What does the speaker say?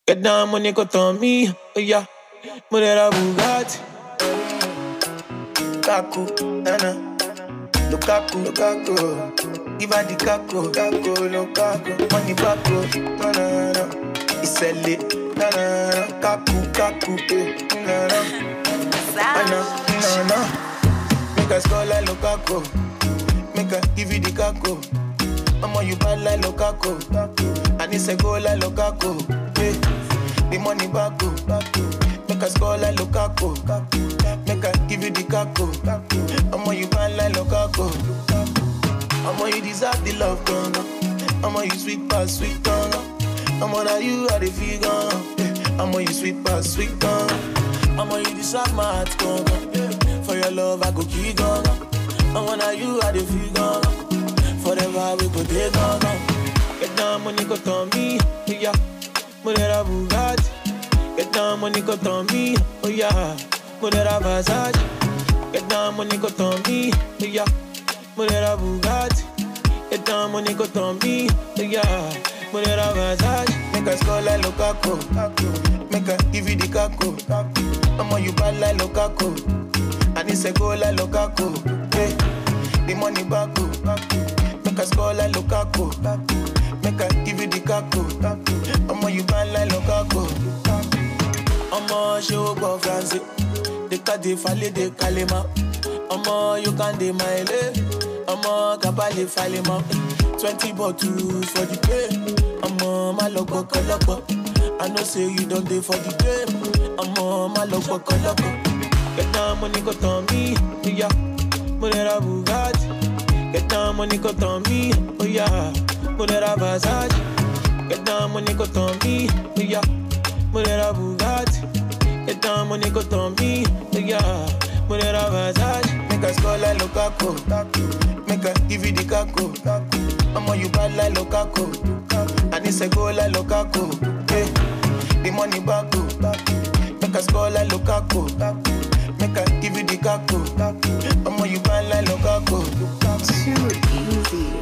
Get down, money got on me, oh yeah. Murder Bugatti. Kaku, Nana. Lukaku, Lukaku. Give her the Kaku, Kaku, Lukaku. Money Baku, Nana. It's a lit, Nana. Kaku, Kaku, Nana. Nana. Make a score like Lukaku. Make a give you the Kaku. Mama, you bad like Lukaku. And it's a goal like Lukaku. The money back go. Make a score like Lukaku. Make a give you the Kaku. Mama, you bad like Lukaku. Mama, you deserve the love, gonga. Mama, you sweet past sweet gonga. Mama, now you are the figure. Mama, you sweet past sweet gonga. Mama, you deserve my heart, gonga. For your love, I go keep gonga. Mama, now you are the figure. Forever we go take on. Get down, money got on me, yeah. Murder Bugatti. Get down, money got on me, oh yeah. Murder Versace. Get down, money got on me, yeah. Murder Bugatti. Get down, money got on me, oh yeah. Murder Versace. Make a score like Lukaku. Make a give you the Kaku. Mama, you bad like Lukaku. And it's a goal like Lukaku. Hey, the money back go. Make a score like Lukaku. Make a give you the Kaku. Mama, you bad like Lukaku. Mama, show go France. They cut the fale, they call him out. Mama, you can't de mile. Mama, kabali file him out. 20 bottles for the pay. Mama, my logo color. I know say you don't do for the game. Mama, my logo color. Get down, money got on me, yeah. Murder Bugatti. Get down, money got on me, oh yeah. Murder Versace. Get down, money got on me, oh yeah. Murder Bugatti. Get down, money got on me, oh yeah. Murder Versace. Make a score like Lukaku. Make a give you the Kaku. Mama, you bad like Lukaku. And it's a goal like Lukaku. Hey, the money back go. Make a score like Lukaku. Make a give you the Kaku. Mama, you bad like Lukaku. Too easy.